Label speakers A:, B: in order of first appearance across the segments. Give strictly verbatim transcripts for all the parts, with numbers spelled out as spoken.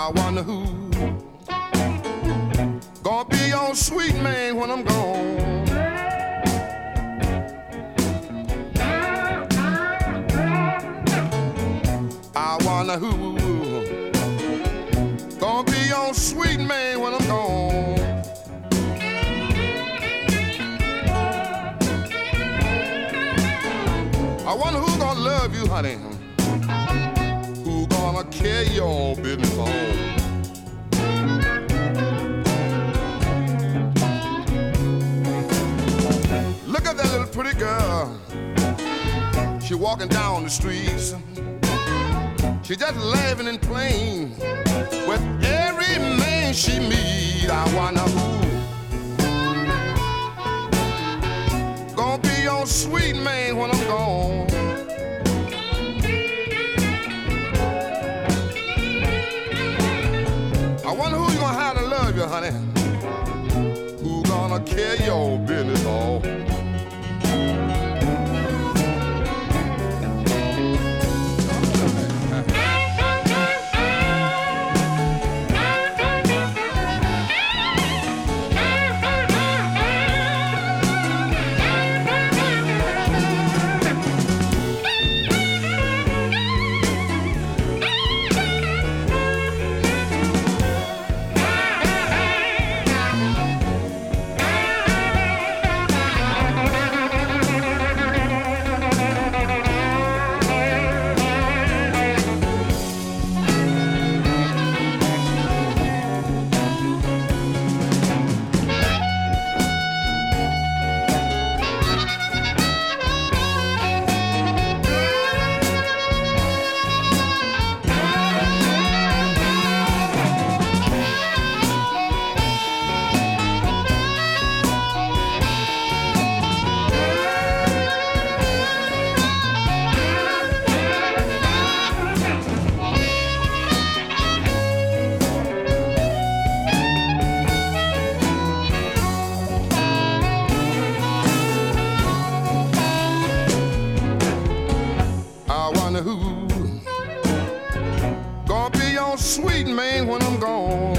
A: I wonder who gonna be your sweet man when I'm gone. I wonder who gonna be your sweet man when I'm gone. I wonder who gonna love you, honey. Who gonna carry your business home. Look at that little pretty girl. She walking down the streets. She just laughing and playing with every man she meet. I wonder who gonna be your sweet man when I'm gone. I wonder who you gonna have to love you, honey. Who gonna carry your business on. Sweet man when I'm gone.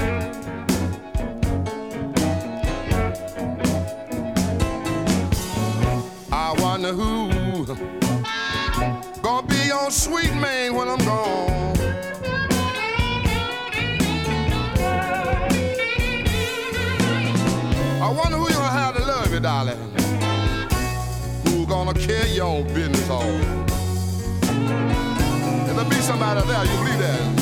A: I wonder who gonna be your sweet man when I'm gone. I wonder who you gonna have to love you, darling. Who gonna carry your business on. There'll be somebody there, you believe that?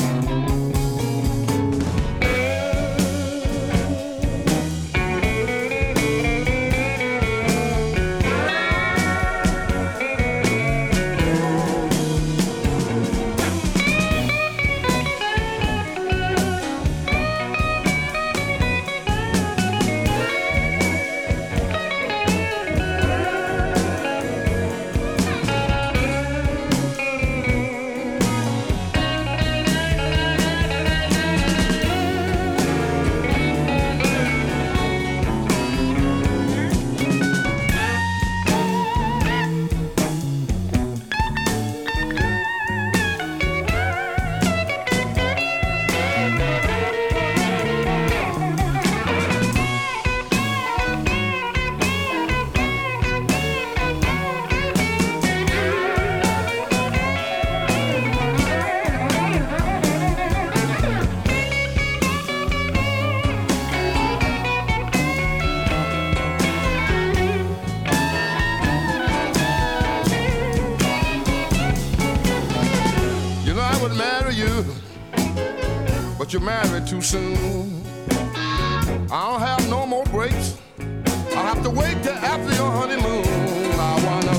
A: But you're married too soon. I don't have no more breaks. I'll have to wait till after your honeymoon. I wonder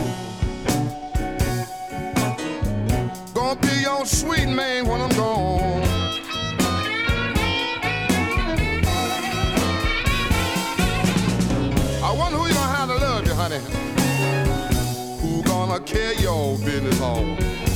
A: who gonna be your sweet man when I'm gone. I wonder who you gonna have to love you, honey. Who gonna carry your business on.